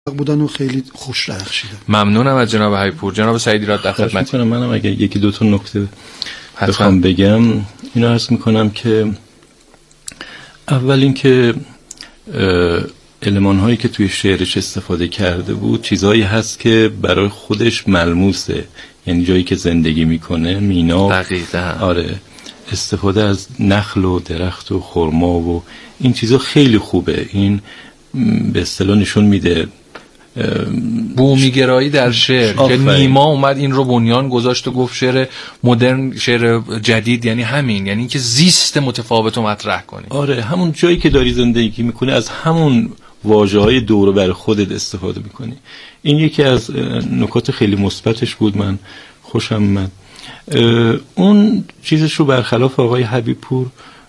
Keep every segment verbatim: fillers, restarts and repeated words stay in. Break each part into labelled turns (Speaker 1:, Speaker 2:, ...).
Speaker 1: بودن و خیلی خوش رخشیدن.
Speaker 2: ممنونم از جناب حبیب‌پور. جناب سعیدی راد در خدمت.
Speaker 3: منم اگه یکی دو تا نکته بخوام بگم اینو عرض میکنم که اول اینکه المان‌هایی که توی شعرش استفاده کرده بود چیزایی هست که برای خودش ملموسه، یعنی جایی که زندگی میکنه، مینا.
Speaker 2: دقیقاً.
Speaker 3: آره، استفاده از نخل و درخت و خرما و این چیزا خیلی خوبه. این به اصطلاح نشون میده
Speaker 2: بومیگرایی در شعر که نیما اومد این رو بنیان گذاشت و گفت شعر مدرن، شعر جدید یعنی همین، یعنی اینکه زیست متفاوت رو مطرح کنی.
Speaker 3: آره، همون جایی که داری زندگی میکنی از همون واژه‌های دور بر خودت استفاده میکنی. این یکی از نکات خیلی مثبتش بود، من خوشم اومد. اون چیزش رو برخلاف آقای حبیب‌پور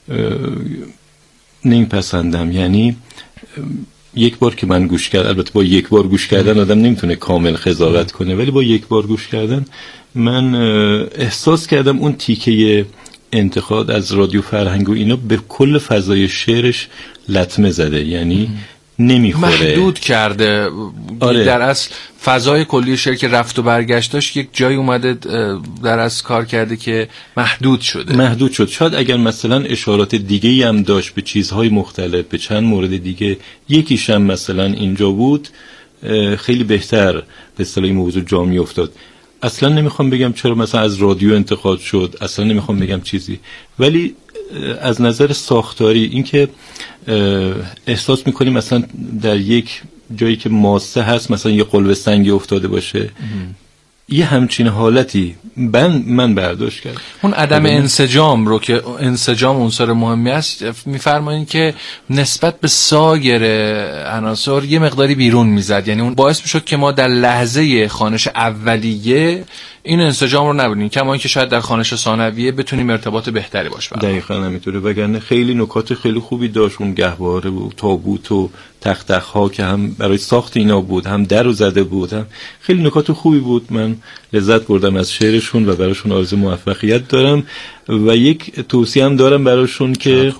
Speaker 3: نمیپسندم، یعنی یک بار که من گوش کردم، البته با یک بار گوش کردن آدم نمیتونه کامل قضاوت کنه، ولی با یک بار گوش کردن من احساس کردم اون تیکه انتقاد از رادیو فرهنگ و اینا به کل فضای شعرش لطمه زده، یعنی نمیخوره،
Speaker 2: محدود کرده.
Speaker 3: آره.
Speaker 2: در اصل فضای کلی شعر که رفت و برگشت داشت یک جایی اومده در اصل کار کرده که محدود شده
Speaker 3: محدود شد. شاید اگر مثلا اشارات دیگه‌ای هم داشت به چیزهای مختلف، به چند مورد دیگه، یکیش هم مثلا اینجا بود، خیلی بهتر به اصطلاح این موضوع جا می افتاد. اصلا نمیخوام بگم چرا مثلا از رادیو انتقاد شد، اصلا نمیخوام بگم چیزی، ولی از نظر ساختاری اینکه احساس میکنیم مثلا در یک جایی که ماسه هست مثلا یه قلب سنگی افتاده باشه، ام. یه همچین حالتی من من برداشت کردم.
Speaker 2: اون عدم انسجام رو که انسجام عنصر مهمی است، میفرمایید که نسبت به سایر عناصر یه مقداری بیرون میزد، یعنی اون باعث میشد که ما در لحظه خوانش اولیه این انسجام رو نبینیم، کما اینکه شاید در خوانش ثانویه بتونیم ارتباط بهتری باشه.
Speaker 3: دقیقاً همینطوره، وگرنه خیلی نکات خیلی خوبی داشت. اون گهواره و تابوت و تخت تخت‌ها که هم برای ساخت اینا بود، هم در رو زده بود، هم خیلی نکات خوبی بود. من لذت بردم از شعرشون و براشون آرزوی موفقیت دارم و یک توصیه هم دارم براشون که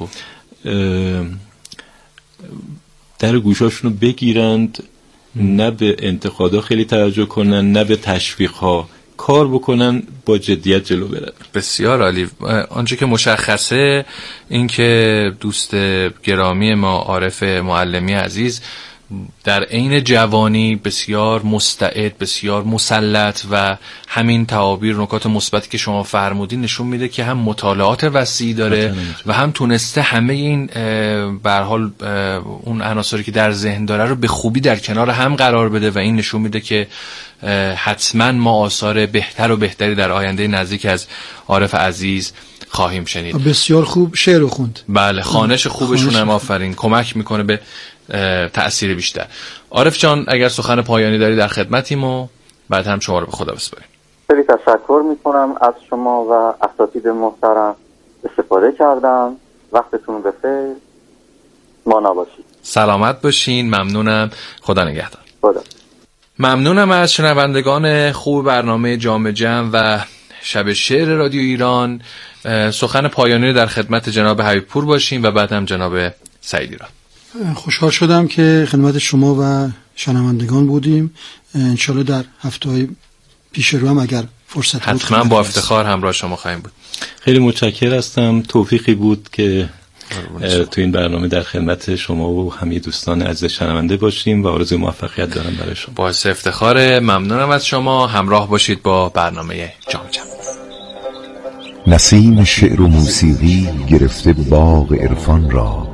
Speaker 3: در گوشاشون رو بگیرند، نه به انتقادا خیلی توجه کنن، نه به تشویق‌ها، کار بکنن، با جدیت جلو برن.
Speaker 2: بسیار عالی. آنچه که مشخصه این که دوست گرامی ما عارف معلمی عزیز در عین جوانی بسیار مستعد، بسیار مسلط و همین تعابیر، نکات مثبتی که شما فرمودین نشون میده که هم مطالعات وسیعی داره و هم تونسته همه این به هر حال اون عناصری که در ذهن داره رو به خوبی در کنار هم قرار بده و این نشون میده که حتما ما آثار بهتر و بهتری در آینده نزدیک از عارف عزیز خواهیم شنید.
Speaker 1: بسیار خوب شعر خوند.
Speaker 2: بله، خوانش خوبشون هم آفرین، کمک میکنه به تأثیر بیشتر. عارف جان اگر سخن پایانی داری در خدمتیم و بعد هم شما رو به خدا بسپاریم.
Speaker 4: خیلی تشکر میکنم از شما و اساتید محترم، استفاده کردم. وقتتون بخیر، مانا باشید.
Speaker 2: سلامت باشین. ممنونم. خدا نگهدار.
Speaker 4: خدا.
Speaker 2: ممنونم از شنوندگان خوب برنامه جام جم و شب شعر رادیو ایران. سخن پایانی در خدمت جناب حبیب‌پور باشیم و بعد هم جناب سعیدی را.
Speaker 1: خوشحال شدم که خدمت شما و شنوندگان بودیم. انشالله در هفته‌های پیش رو هم اگر فرصت بود
Speaker 2: حتما با افتخار همراه شما خواهیم بود.
Speaker 3: خیلی متشکر هستم. توفیقی بود که تو این برنامه در خدمت شما و همه دوستان عزیز شنونده باشیم و آرزوی موفقیت دارم برای شما.
Speaker 2: باعث افتخاره. ممنونم از شما. همراه باشید با برنامه جام جم.
Speaker 5: نسیم شعر و موسیقی گرفته باغ عرفان را،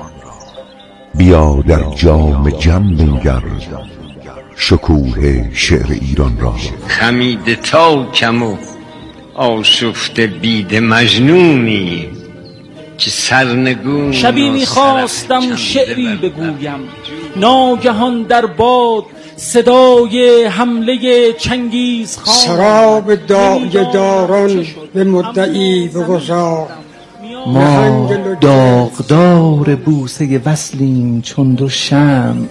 Speaker 5: بیا در جام جم بنگر شکوه شعر ایران را.
Speaker 6: خمیده تا کم و آشفته بید مجنونی که سرنگون.
Speaker 7: شبی میخواستم شعری بگویم، ناگهان در باد صدای حمله چنگیز خان.
Speaker 8: سراب داعیه داران به مدعی بگذار،
Speaker 9: ما داغدار بوسه وصلیم چون دو شمع.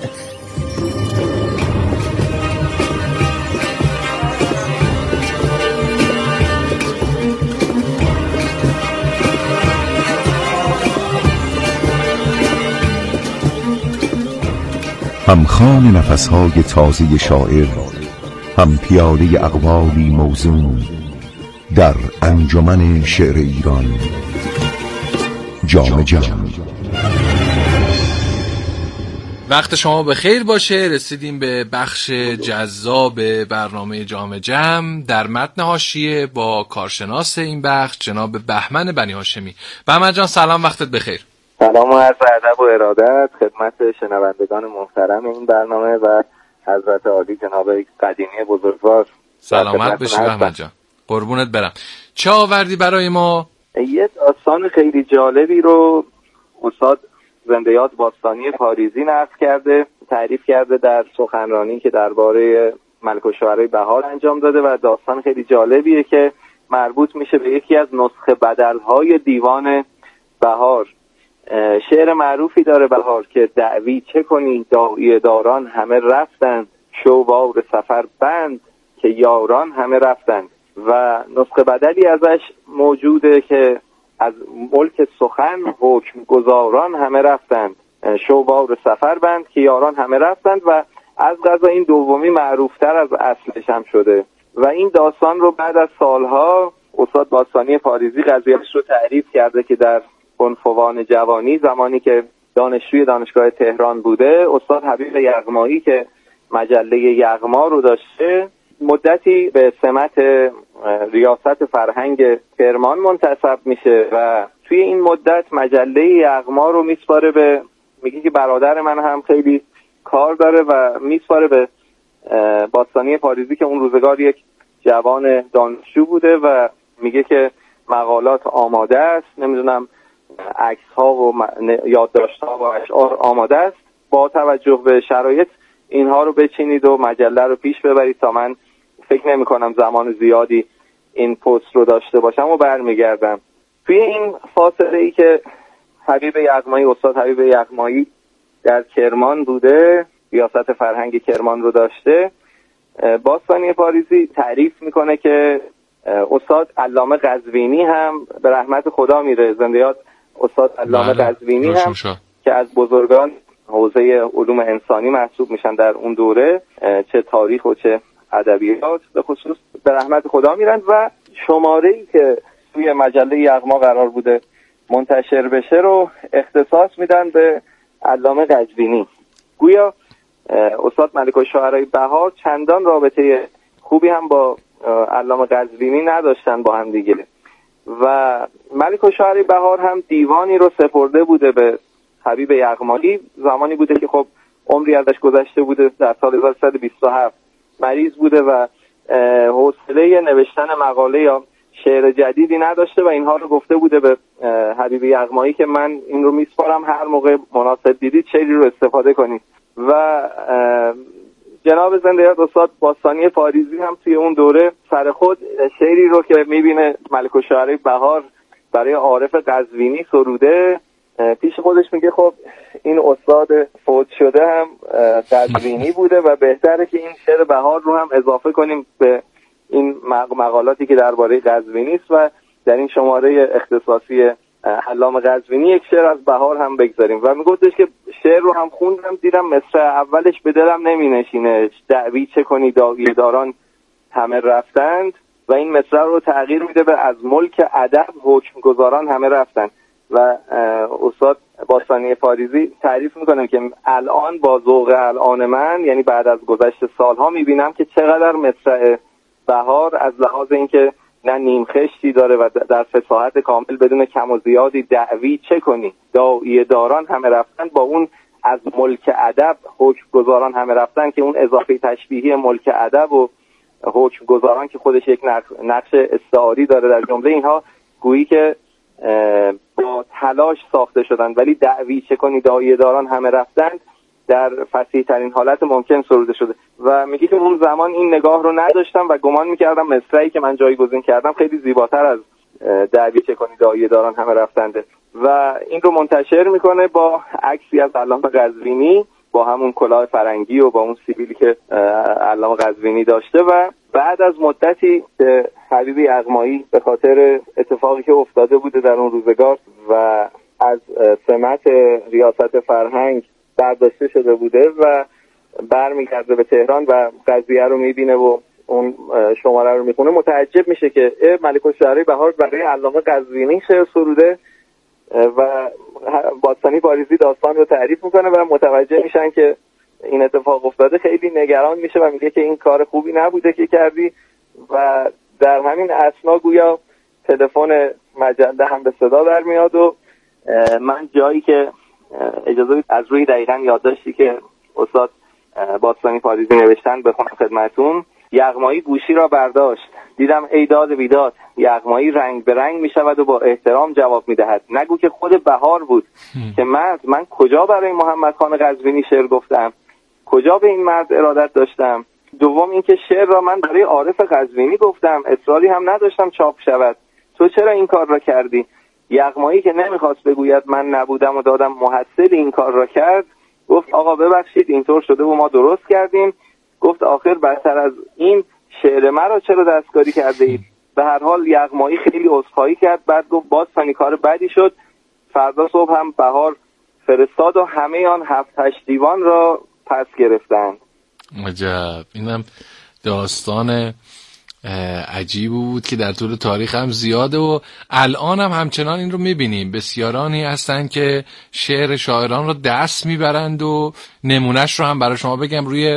Speaker 5: همخوان نفسهای تازه شاعر، هم پیاده اقوالی موزون در انجمن شعر ایران. جام جم.
Speaker 2: وقت شما به خیر باشه. رسیدیم به بخش جذاب برنامه جام جم. در متن حاشیه با کارشناس این بخش جناب بهمن بنی هاشمی. بهمن جان سلام، وقتت بخیر.
Speaker 10: سلام و عرض ادب و ارادت خدمت شنوندگان محترم این برنامه و حضرت عالی جناب قدیمی بزرگوار.
Speaker 2: سلامت باشی بهمن جان، قربونت برم. چه آوردی برای ما؟
Speaker 10: یه داستان خیلی جالبی رو استاد زنده یاد باستانی پاریزی نقل کرده، تعریف کرده در سخنرانی که درباره ملک الشعرای بهار انجام داده و داستان خیلی جالبیه که مربوط میشه به یکی از نسخه بدل‌های دیوان بهار. شعر معروفی داره بهار که دعوی چه کنی داعیه داران همه رفتند، شوبار سفر بند که یاران همه رفتند. و نسخه بدلی ازش موجوده که از ملک سخن حکم گزاران همه رفتند، شوبار سفر بند که یاران همه رفتند. و از قضا این دومی معروفتر از اصلش هم شده و این داستان رو بعد از سالها استاد باستانی پاریزی قضیهش رو تعریف کرده که در عنفوان جوانی زمانی که دانشجوی دانشگاه تهران بوده، استاد حبیب یغمایی که مجله یغما رو داشته مدتی به سمت ریاست فرهنگ کرمان منتصب میشه و توی این مدت مجله یغما رو میسپاره به، میگه که برادر من هم خیلی کار داره و میسپاره به باستانی پاریزی که اون روزگار یک جوان دانشجو بوده و میگه که مقالات آماده است، نمیدونم عکس ها و یادداشت ها و اشعار آماده است، با توجه به شرایط اینها رو بچینید و مجله رو پیش ببرید تا من فکر نمی کنم زمان زیادی این پست رو داشته باشم و برمیگردم. توی این فاصله ای که حبیب یغمایی استاد حبیب یغمایی در کرمان بوده، ریاست فرهنگ کرمان رو داشته، باستانی پاریزی تعریف میکنه که استاد علامه قزوینی هم به رحمت خدا میره، زنده یاد استاد علامه قزوینی هم شا. که از بزرگان حوزه علوم انسانی محسوب میشن در اون دوره، چه تاریخ و چه ادبیات به خصوص، به رحمت خدا میرن و شماره‌ای که توی مجله یغما قرار بوده منتشر بشه رو اختصاص میدن به علامه قزوینی. گویا استاد ملک الشعرای بهار چندان رابطه خوبی هم با علامه قزوینی نداشتن با هم دیگه و ملک الشعرای بهار هم دیوانی رو سپرده بوده به حبیب یغمایی. زمانی بوده که خب عمری ازش گذشته بوده، در سال هزار و سیصد و بیست و هفت مریض بوده و حوصله نوشتن مقاله یا شعر جدیدی نداشته و اینها رو گفته بوده به حبیب یغمایی که من این رو میسپارم، هر موقع مناسب دیدید شعری رو استفاده کنید. و جناب زنده یاد استاد باستانی پاریزی هم توی اون دوره سر خود شعری رو که میبینه ملک الشعرای بهار برای عارف قزوینی سروده، پیش خودش میگه خب این استاد فوت شده هم قزوینی بوده و بهتره که این شعر بهار رو هم اضافه کنیم به این مقالاتی که درباره قزوینی است و در این شماره اختصاصی علامه قزوینی یک شعر از بهار هم بگذاریم. و میگفتش که شعر رو هم خوندم، دیدم مصرع اولش به دلم نمینشینه، دعوی چه کنی داعیه داران همه رفتند، و این مصرع رو تغییر میده به از ملک ادب حکم گزاران همه رفتند. و استاد باستانی پاریزی تعریف میکنه که الان با ذوق الان من، یعنی بعد از گذشت سالها، میبینم که چقدر مصرع بهار از لحاظ اینکه نه نیم خشتی داره و در فصاحت کامل بدون کم و زیادی دعوی چه کنی داعیه داران همه رفتن، با اون از ملک ادب حکم گزاران همه رفتن که اون اضافه تشبیهی ملک ادب و حکم گزاران که خودش یک نقش استعاری داره در جمله اینها، گویی که با تلاش ساخته شدن، ولی دعوی چه کنی داعیه داران همه رفتند در فصیح ترین حالت ممکن سروده شده. و میگه که اون زمان این نگاه رو نداشتم و گمان میکردم مصرعی که من جایگزین کردم خیلی زیباتر از دعوی چه کنی داعیه داران همه رفتنده. و این رو منتشر میکنه با عکسی از علامه قزوینی با همون کلاه فرنگی و با اون سیبیلی که علامه قزوینی داشته. و بعد از مدتی حبیب یغمایی به خاطر اتفاقی که افتاده بوده در اون روزگار و از سمت ریاست فرهنگ برداشته شده بوده و برمیگرده به تهران و قضیه رو میبینه و اون شماره رو میخونه، متعجب میشه که ملک الشعرای بهار برای علامه قزوینی شعر سروده و باستانی پاریزی داستان رو تعریف میکنه و متوجه میشن که این اتفاق افتاده. خیلی نگران میشه و میگه که این کار خوبی نبوده که کردی و در همین اثنا گویا تلفن مجله هم به صدا در میاد و من جایی که اجازه بدید از روی دقیقاً یادداشتی که استاد باستانی پاریزی نوشتن بخونم خدمتون. یغمایی گوشی را برداشت، دیدم ای داد بیداد، یغمایی رنگ به رنگ می شود و با احترام جواب می دهد. نگو که خود بهار بود که مرد من کجا برای محمد خان قزوینی شعر گفتم، کجا به این مرد ارادت داشتم. دوم اینکه شعر را من برای عارف قزوینی گفتم، اصراری هم نداشتم چاپ شود، تو چرا این کار را کردی؟ یغمایی که نمیخواست بگوید من نبودم و دادم محصل این کار را کرد، گفت آقا ببخشید اینطور شده و ما درست کردیم. گفت آخر بدتر از این شعر مرا چرا دستکاری کرده اید؟ به هر حال یغمایی خیلی عذرخواهی کرد، بعد گفت باستانی کار بدی شد. فردا صبح هم بهار فرستاد و همه آن هفت هشت دیوان را پس گرفتند.
Speaker 2: عجب، اینم داستان عجیب بود که در طول تاریخ هم زیاده و الان هم همچنان این رو میبینیم. بسیارانی هستن که شعر شاعران رو دست میبرند و نمونهش رو هم برای شما بگم. روی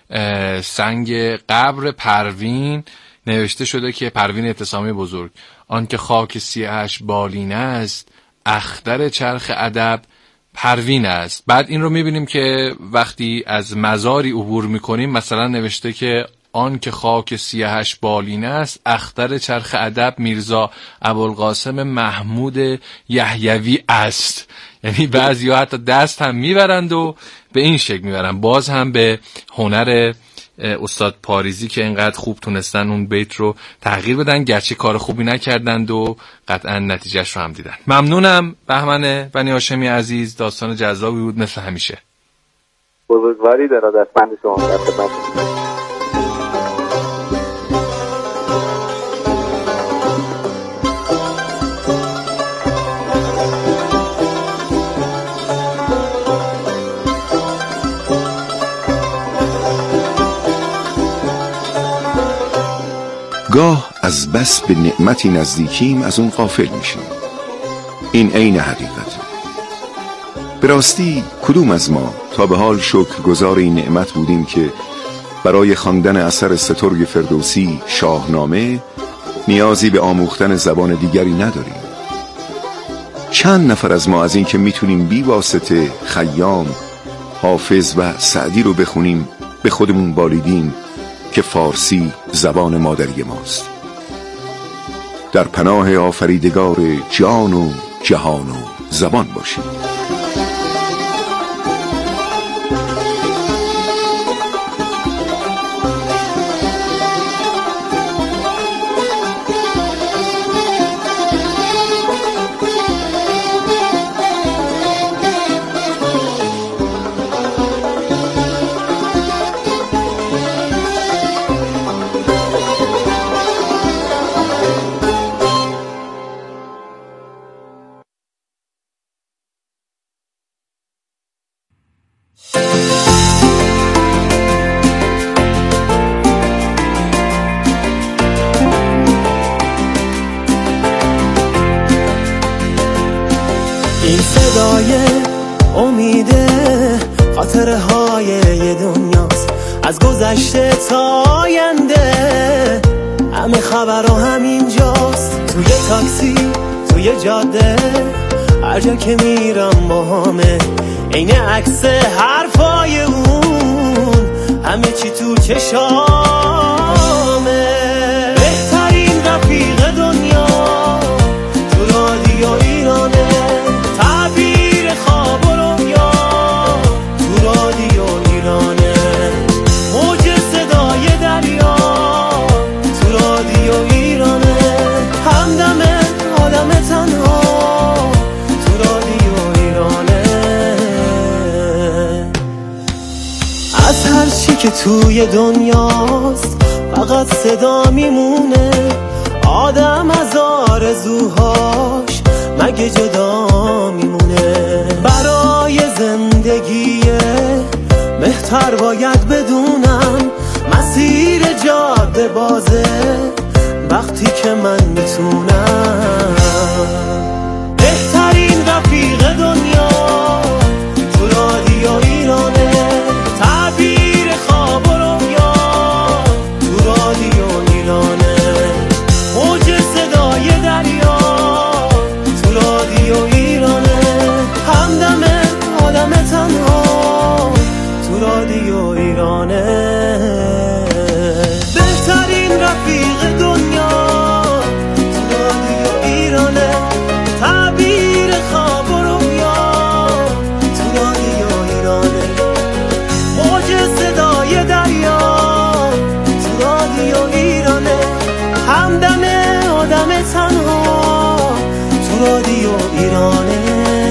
Speaker 2: سنگ قبر پروین نوشته شده که پروین اعتصامی بزرگ، آن که خاک سیهش بالین است، اختر چرخ ادب پروین است. بعد این رو میبینیم که وقتی از مزاری عبور میکنیم مثلا نوشته که آن که خاک سیهش بالین است، اختر چرخ ادب میرزا ابوالقاسم محمود یحیوی است. یعنی بعضی‌ها حتی دست هم میبرند و به این شکل میبرند. باز هم به هنر استاد پاریزی که اینقدر خوب تونستن اون بیت رو تغییر بدن، گرچه کار خوبی نکردند و قطعا نتیجهش رو هم دیدن. ممنونم بهمن بنی هاشمی عزیز، داستان جذابی بود مثل همیشه.
Speaker 10: بزرگواری در دستمند شما. در خدمت.
Speaker 5: گاه از بس به نعمتی نزدیکیم از اون غافل میشیم. این عین حقیقت. به راستی کدوم از ما تا به حال شکرگزار این نعمت بودیم که برای خواندن اثر سترگ فردوسی شاهنامه نیازی به آموختن زبان دیگری نداریم؟ چند نفر از ما از این که میتونیم بی واسطه خیام، حافظ و سعدی رو بخونیم به خودمون بالیدیم که فارسی زبان مادری ماست؟ در پناه آفریدگار جان و جهان و زبان باشیم.
Speaker 11: این صدای امیده خاطره های یه دنیاست، از گذشته تا آینده همه خبرها همینجاست. توی تاکسی، توی جاده، هر جا که میرم با همه عین عکس حرفای اون، همه چی تو چشامه. بهترین رفیق دنیا تو رادیو ایرانه، تعبیر خواب و رویا تو رادیو ایرانه، موج صدای دریا تو رادیو ایرانه، همدم آدم تنها تو رادیو ایرانه. از هر چی که توی دنیاست فقط صدا میمونه، آدم از آرزوهاش مگه جدا میمونه. برای زندگی بهتر باید بدونم مسیر جاده بازه وقتی که من میتونم. بهترین رفیق دنیا تو رادیو ایرانه، تعبیر خواب و رویا تو رادیو ایرانه، موج صدای دریا تو رادیو ایرانه، همدم آدم تنها تو رادیو ایرانه. بهترین رفیق دنیا تو رادیو ایرانه، تعبیر خواب و رویا تو رادیو ایرانه، موج صدای دریا تو رادیو ایرانه، همدم آدم تنها تو رادیو ایرانه.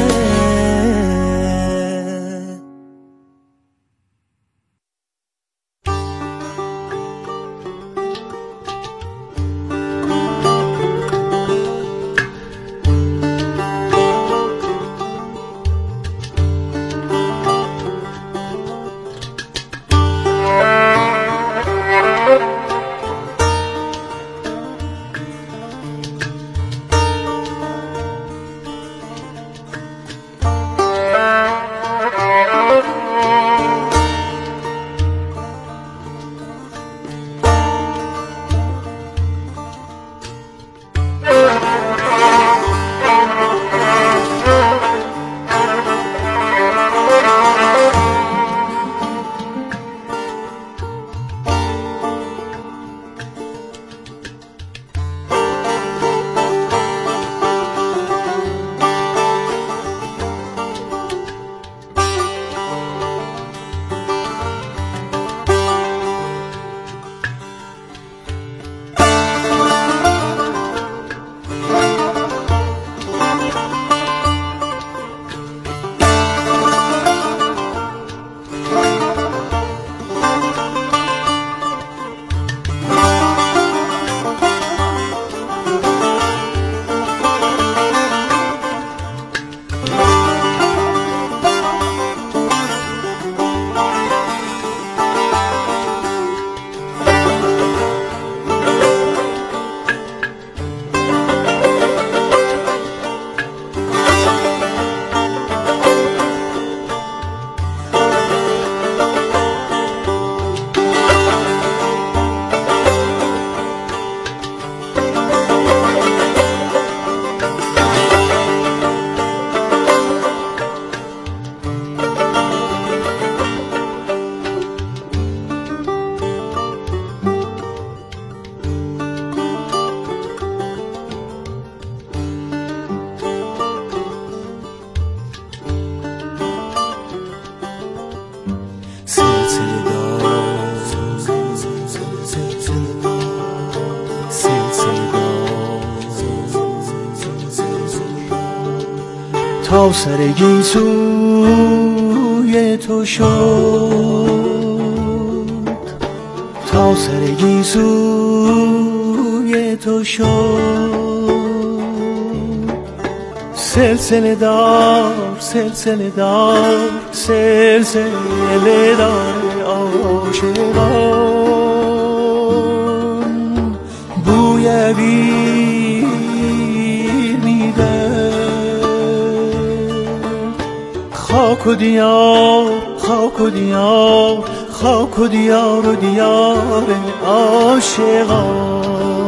Speaker 11: تا سر گیسوی تو شد، تا سر گیسوی تو شد، سلسله دار سلسله دار سلسله دار عاشقان، بوی عبیر میده خاک و دیار، خاک و دیار، خاک و دیار و دیار عاشقان.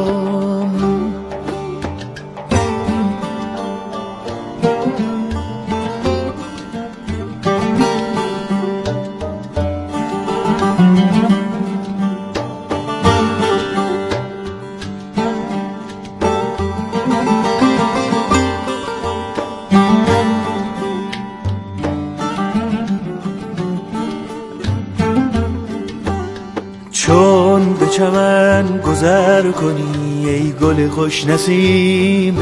Speaker 11: چون به چمن گذر کنی ای گل خوش نسیم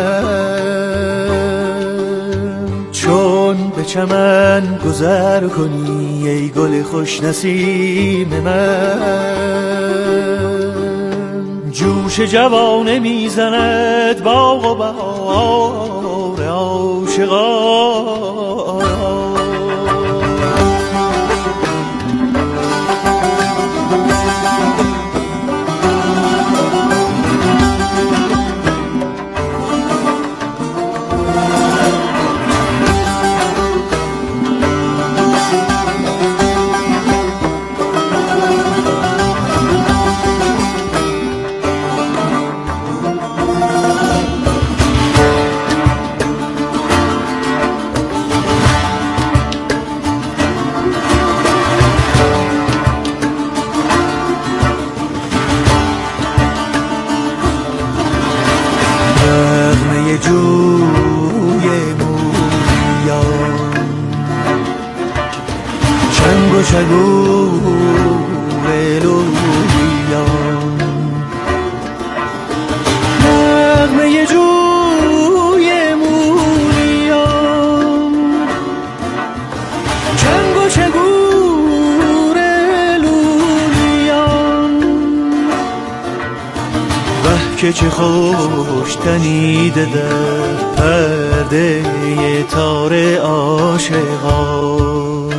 Speaker 11: من، چون به چمن گذر کنی ای گل خوش نسیم من، جوش جوانه میزند باغ و بهار عاشقان. چگو لولویا نغمه جوی مولیان چنگ و چگور لولیان وح که چه خوش تنیده در پرده تار عاشقان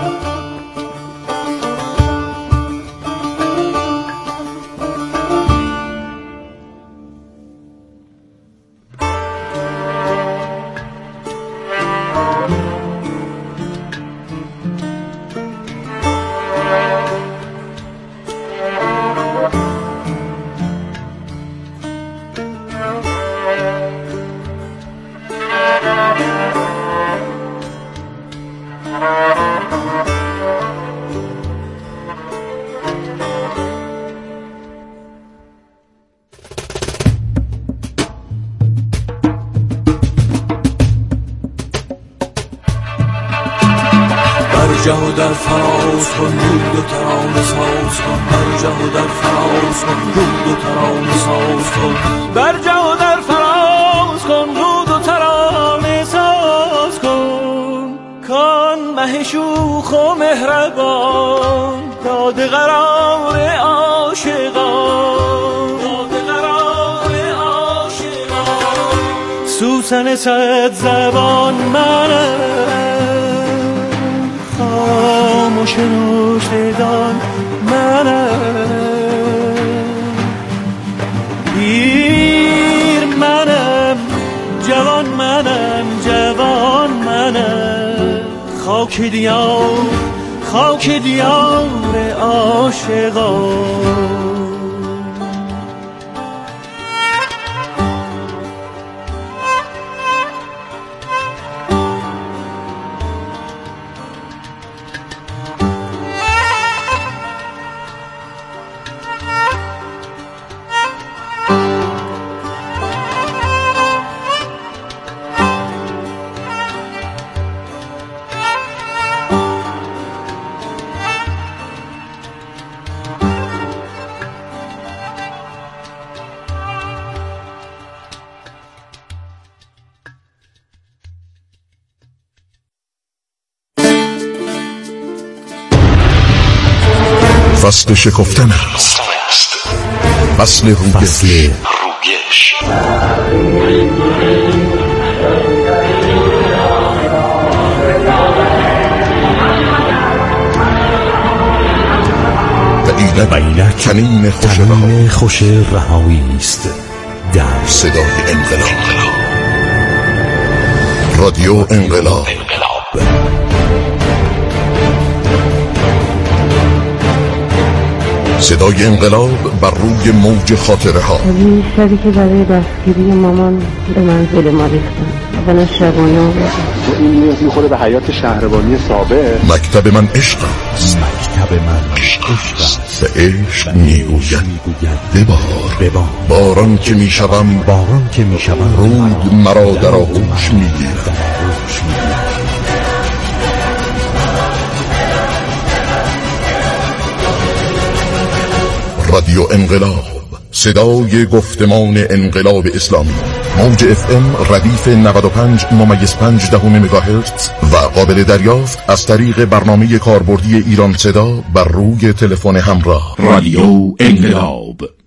Speaker 11: برجه و در فراز کن رود و ترانه ساز کن برجه و در فراز کن رود و ترانه ساز کن برجه و در فراز کن رود و ترانه ساز کن کان مه شوخ و مهربان داده قرار عاشقان داده قرار عاشقان سوسن صد زبان منم خاموش نوشدان منم پیر منم جوان منم جوان منم خاک دیار خاک دیار عاشقان
Speaker 12: فصل شکفتن است فصل رویش و اینک کنین خوش رهایی خوش رهایی است در صدای انقلاب رادیو انقلاب صدای انقلاب بر روی موج خاطره ها
Speaker 13: شبی که برای دستگیری مامان به منزل ما ریختن و نه شبانه آوردن
Speaker 14: این نیاز میخوره به حیات شهربانی سابق.
Speaker 12: مکتب من عشق است
Speaker 14: مکتب من عشق است
Speaker 12: به عشق میگوید ببار ببار باران که میشوم
Speaker 14: باران که میشوم
Speaker 12: رود مرا در آغوش میگیرد رادیو انقلاب صدای گفتمان انقلاب اسلامی موج اف ام ردیف نود و پنج ممیز پنج دهم مگاهرتز و قابل دریافت از طریق برنامه کاربردی ایران صدا بر روی تلفن همراه. رادیو انقلاب.